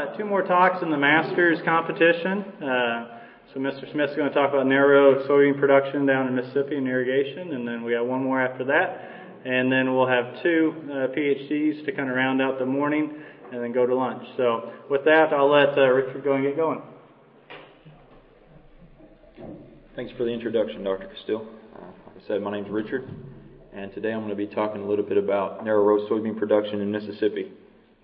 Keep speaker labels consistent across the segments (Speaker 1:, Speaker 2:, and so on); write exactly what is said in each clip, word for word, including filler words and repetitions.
Speaker 1: uh, two more talks in the Masters competition. Uh, so Mister Smith's going to talk about narrow soybean production down in Mississippi and irrigation, and then we have one more after that. And then we'll have two uh, P H Ds to kind of round out the morning and then go to lunch. So with that, I'll let uh, Richard go and get going.
Speaker 2: Thanks for the introduction, Doctor Castile. Uh, like I said, my name's Richard, and today I'm going to be talking a little bit about narrow row soybean production in Mississippi.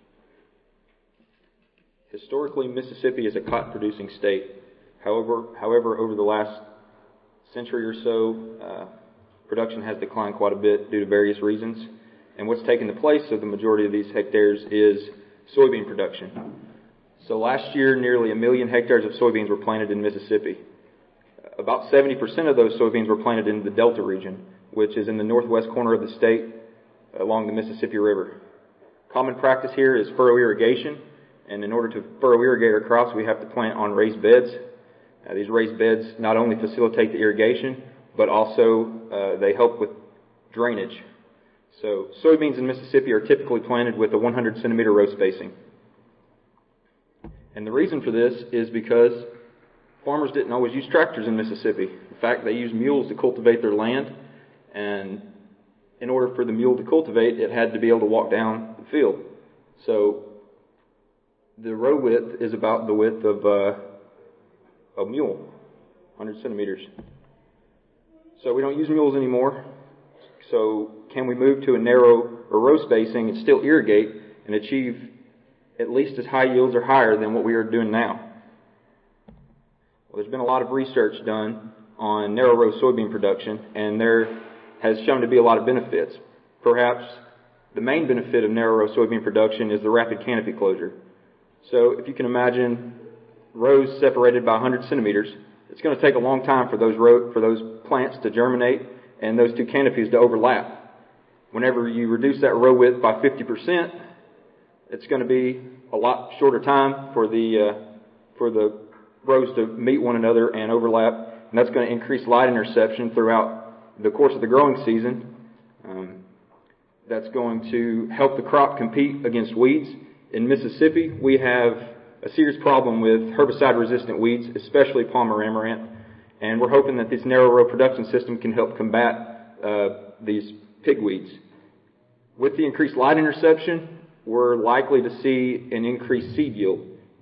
Speaker 2: Historically, Mississippi is a cotton-producing state. However, however, over the last century or so, uh, production has declined quite a bit due to various reasons. And what's taken the place of the majority of these hectares is soybean production. So last year, nearly a million hectares of soybeans were planted in Mississippi. About seventy percent of those soybeans were planted in the Delta region, which is in the northwest corner of the state along the Mississippi River. Common practice here is furrow irrigation, and in order to furrow irrigate our crops, we have to plant on raised beds. Uh, these raised beds not only facilitate the irrigation, but also uh, they help with drainage. So soybeans in Mississippi are typically planted with a one hundred centimeter row spacing. And the reason for this is because farmers didn't always use tractors in Mississippi. In fact, they used mules to cultivate their land, and in order for the mule to cultivate, it had to be able to walk down the field. So the row width is about the width of uh, a mule, one hundred centimeters. So we don't use mules anymore. So can we move to a narrow or row spacing and still irrigate and achieve at least as high yields or higher than what we are doing now? Well, there's been a lot of research done on narrow row soybean production, and there has shown to be a lot of benefits. Perhaps the main benefit of narrow row soybean production is the rapid canopy closure. So if you can imagine rows separated by one hundred centimeters, it's going to take a long time for those row, for those plants to germinate and those two canopies to overlap. Whenever you reduce that row width by fifty percent, it's going to be a lot shorter time for the uh, for the rows to meet one another and overlap, and that's going to increase light interception throughout the course of the growing season. Um, that's going to help the crop compete against weeds. In Mississippi, we have a serious problem with herbicide-resistant weeds, especially Palmer amaranth, and we're hoping that this narrow row production system can help combat uh, these pigweeds. With the increased light interception, we're likely to see an increased seed yield.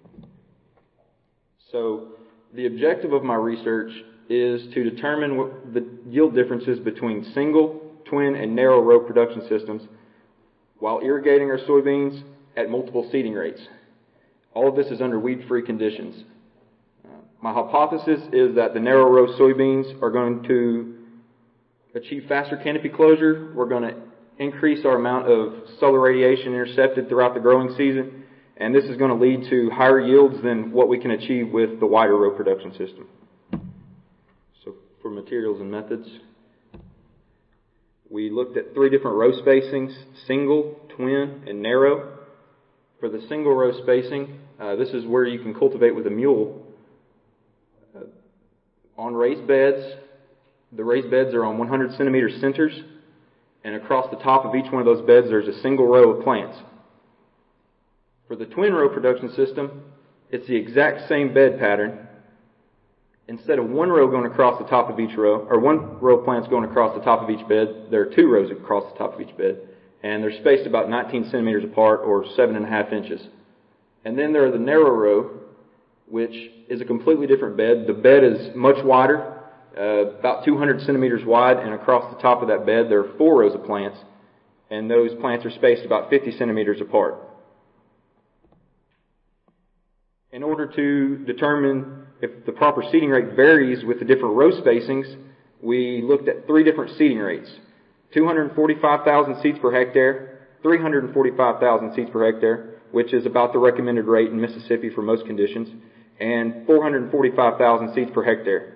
Speaker 2: So the objective of my research is to determine what the yield differences between single, twin, and narrow row production systems while irrigating our soybeans at multiple seeding rates. All of this is under weed-free conditions. Uh, my hypothesis is that the narrow row soybeans are going to achieve faster canopy closure. We're going to increase our amount of solar radiation intercepted throughout the growing season, and this is going to lead to higher yields than what we can achieve with the wider row production system. So for materials and methods, we looked at three different row spacings: single, twin, and narrow. For the single row spacing, uh, this is where you can cultivate with a mule. Uh, on raised beds, the raised beds are on one hundred centimeter centers, and across the top of each one of those beds there's a single row of plants. For the twin row production system, it's the exact same bed pattern. Instead of one row going across the top of each row, or one row of plants going across the top of each bed, there are two rows across the top of each bed, and they're spaced about nineteen centimeters apart, or seven and a half inches. And then there are the narrow row, which is a completely different bed. The bed is much wider, uh, about two hundred centimeters wide, and across the top of that bed there are four rows of plants, and those plants are spaced about fifty centimeters apart. In order to determine if the proper seeding rate varies with the different row spacings, we looked at three different seeding rates: two hundred forty-five thousand seeds per hectare, three hundred forty-five thousand seeds per hectare, which is about the recommended rate in Mississippi for most conditions, and four hundred forty-five thousand seeds per hectare.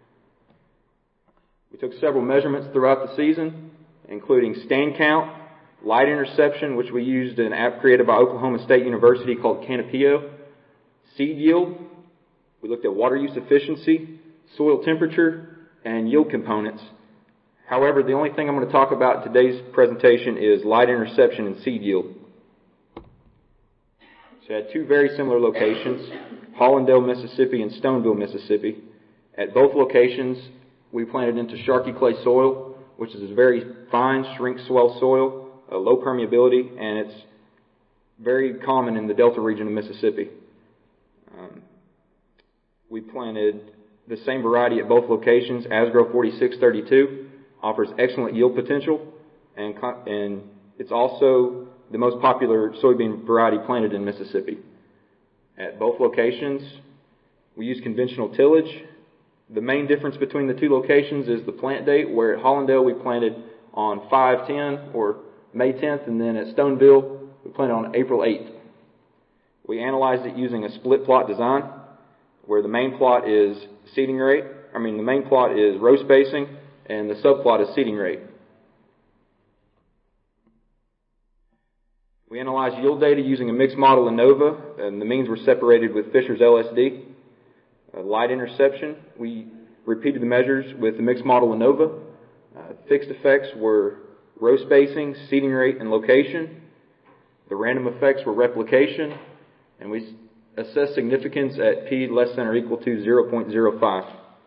Speaker 2: We took several measurements throughout the season, including stand count, light interception, which we used an app created by Oklahoma State University called Canopio, seed yield. We looked at water use efficiency, soil temperature, and yield components. However, the only thing I'm going to talk about in today's presentation is light interception and seed yield. So I had two very similar locations, Hollandale, Mississippi and Stoneville, Mississippi. At both locations, we planted into Sharkey clay soil, which is a very fine shrink swell soil, uh, low permeability, and it's very common in the Delta region of Mississippi. Um, we planted the same variety at both locations. Asgrow forty-six thirty-two offers excellent yield potential, and, and it's also the most popular soybean variety planted in Mississippi. At both locations, we use conventional tillage. The main difference between the two locations is the plant date, where at Hollandale we planted on five ten or May tenth, and then at Stoneville we planted on April eighth. We analyzed it using a split plot design, where the main plot is seeding rate, I mean the main plot is row spacing, and the subplot is seeding rate. We analyzed yield data using a mixed model ANOVA, and the means were separated with Fisher's L S D. Uh, light interception, we repeated the measures with the mixed model ANOVA. Uh, fixed effects were row spacing, seeding rate, and location. The random effects were replication, and we assessed significance at p less than or equal to zero point zero five.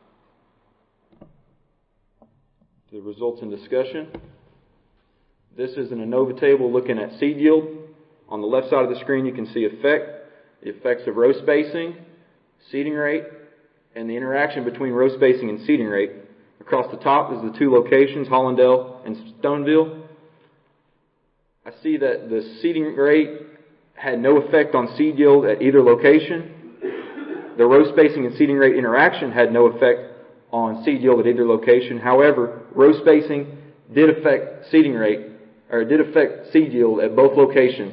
Speaker 2: The results in discussion. This is an ANOVA table looking at seed yield. On the left side of the screen you can see effect, the effects of row spacing, seeding rate, and the interaction between row spacing and seeding rate. Across the top is the two locations, Hollandale and Stoneville. I see that the seeding rate had no effect on seed yield at either location. The row spacing and seeding rate interaction had no effect on seed yield at either location. However, row spacing did affect seeding rate, or did affect seed yield at both locations.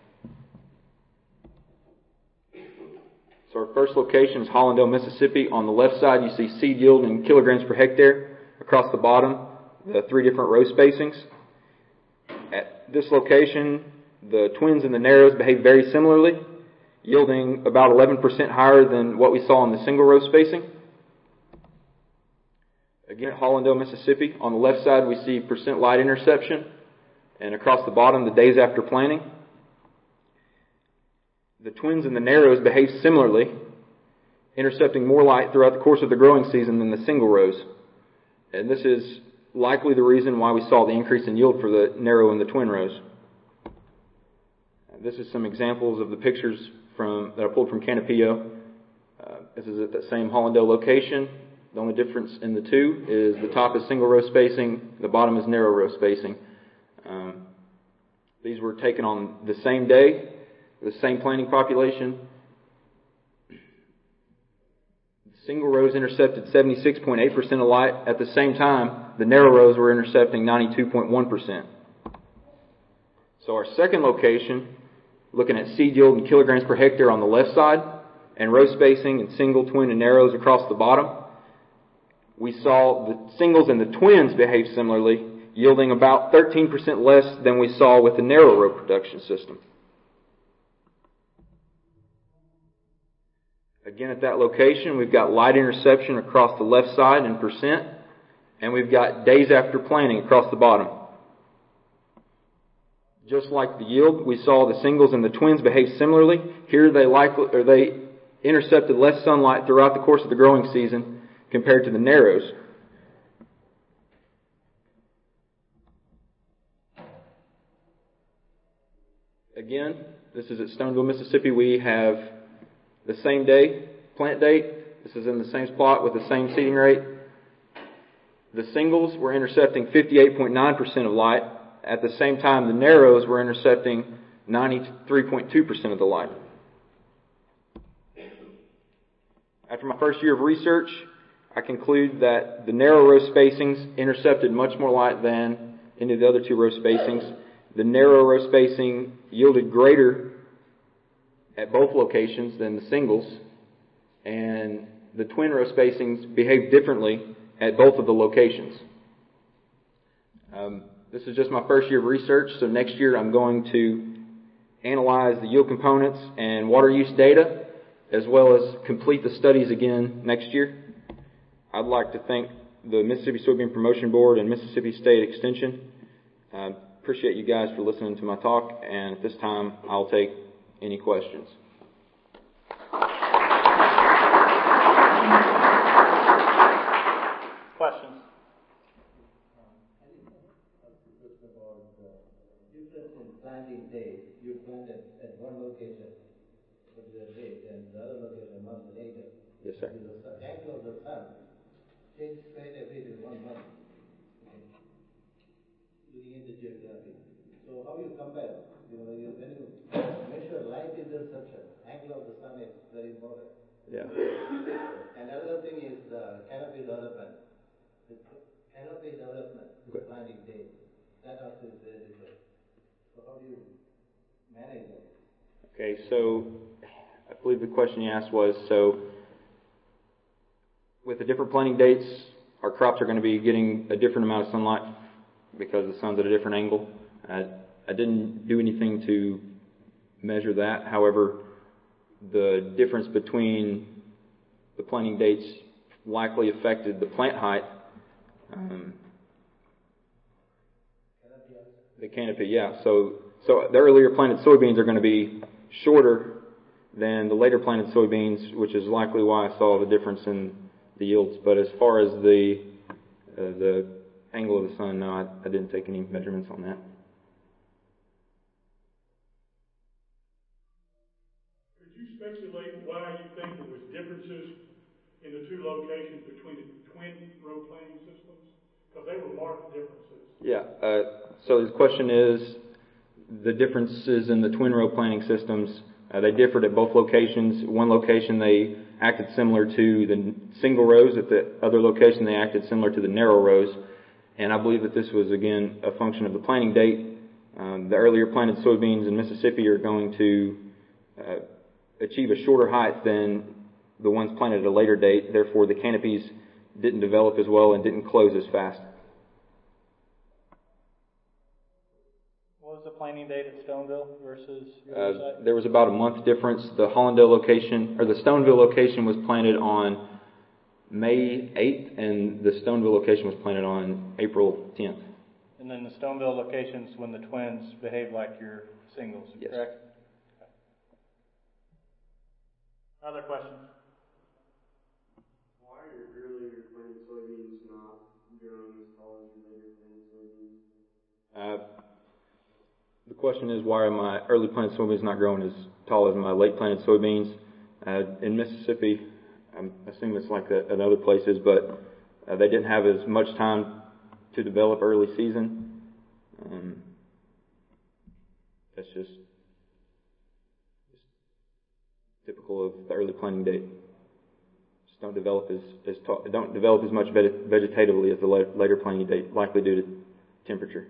Speaker 2: So our first location is Hollandale, Mississippi. On the left side you see seed yield in kilograms per hectare. Across the bottom, the three different row spacings. At this location, the twins and the narrows behave very similarly, yielding about eleven percent higher than what we saw in the single row spacing. Again, at Hollandale, Mississippi, on the left side we see percent light interception, and across the bottom, the days after planting. The twins and the narrows behave similarly, intercepting more light throughout the course of the growing season than the single rows. And this is likely the reason why we saw the increase in yield for the narrow and the twin rows. This is some examples of the pictures from that I pulled from Canopio. Uh, this is at the same Hollandale location. The only difference in the two is the top is single row spacing, the bottom is narrow row spacing. Um, these were taken on the same day, the same planting population. The single rows intercepted seventy-six point eight percent of light. At the same time, the narrow rows were intercepting ninety-two point one percent. So our second location, looking at seed yield in kilograms per hectare on the left side, and row spacing in single, twin, and narrows across the bottom, we saw the singles and the twins behave similarly, yielding about thirteen percent less than we saw with the narrow row production system. Again, at that location, we've got light interception across the left side in percent, and we've got days after planting across the bottom. Just like the yield, we saw the singles and the twins behave similarly. Here they likely, or they intercepted less sunlight throughout the course of the growing season compared to the narrows. Again, this is at Stoneville, Mississippi. We have the same day, plant date. This is in the same spot with the same seeding rate. The singles were intercepting fifty-eight point nine percent of light. At the same time, the narrows were intercepting ninety-three point two percent of the light. After my first year of research, I conclude that the narrow row spacings intercepted much more light than any of the other two row spacings. The narrow row spacing yielded greater at both locations than the singles, and the twin row spacings behaved differently at both of the locations. Um, this is just my first year of research, so next year I'm going to analyze the yield components and water use data, as well as complete the studies again next year. I'd like to thank the Mississippi Soybean Promotion Board and Mississippi State Extension. I appreciate you guys for listening to my talk, and at this time I'll take Any questions?
Speaker 1: Questions?
Speaker 3: Difference in planting days. You planted at one location, particular date, and the other location a month later.
Speaker 2: Yes, sir.
Speaker 3: The angle of the sun changes quite a bit in one month. Okay. Looking at the geography. So how you compare? You know, when you, when you measure light interception, angle of the sun is very important.
Speaker 2: Yeah.
Speaker 3: And another thing is the canopy development. The canopy development, the planting date, that also is very different. So how do you manage that?
Speaker 2: Okay, so I believe the question you asked was, so with the different planting dates, our crops are going to be getting a different amount of sunlight because the sun's at a different angle. I, I didn't do anything to measure that. However, the difference between the planting dates likely affected the plant height. Um, the canopy, yeah. So, so the earlier planted soybeans are going to be shorter than the later planted soybeans, which is likely why I saw the difference in the yields. But as far as the uh, the angle of the sun, no, I, I didn't take any measurements on that.
Speaker 4: Could you speculate why you think there was differences in the two locations between the twin row planting systems? Because they were marked differences.
Speaker 2: Yeah. Uh, so the question is the differences in the twin row planting systems. Uh, they differed at both locations. One location they acted similar to the single rows. At the other location they acted similar to the narrow rows. And I believe that this was, again, a function of the planting date. Um, the earlier planted soybeans in Mississippi are going to uh, achieve a shorter height than the ones planted at a later date. Therefore, the canopies didn't develop as well and didn't close as fast.
Speaker 1: What was the planting date at Stoneville versus your
Speaker 2: Uh,
Speaker 1: other site?
Speaker 2: there was about a month difference. The Hollandale location, or the Stoneville location was planted on May eighth, and the Stoneville location was planted on April tenth.
Speaker 1: And then the Stoneville locations when the twins behave like your singles,
Speaker 2: Yes.
Speaker 1: correct? Okay. Other questions?
Speaker 5: Why are your earlier planted soybeans not growing as tall as your later planted soybeans?
Speaker 2: Uh, the question is, why are my early planted soybeans not growing as tall as my late planted soybeans? Uh, in Mississippi, I assume it's like that at other places, but uh, they didn't have as much time to develop early season. Um, that's just, just typical of the early planting date. Just don't develop as, as ta- don't develop as much veg- vegetatively as the la- later planting date, likely due to temperature.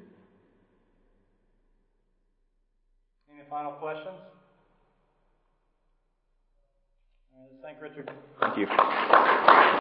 Speaker 1: Any final questions? All right, let's thank Richard.
Speaker 2: Thank you.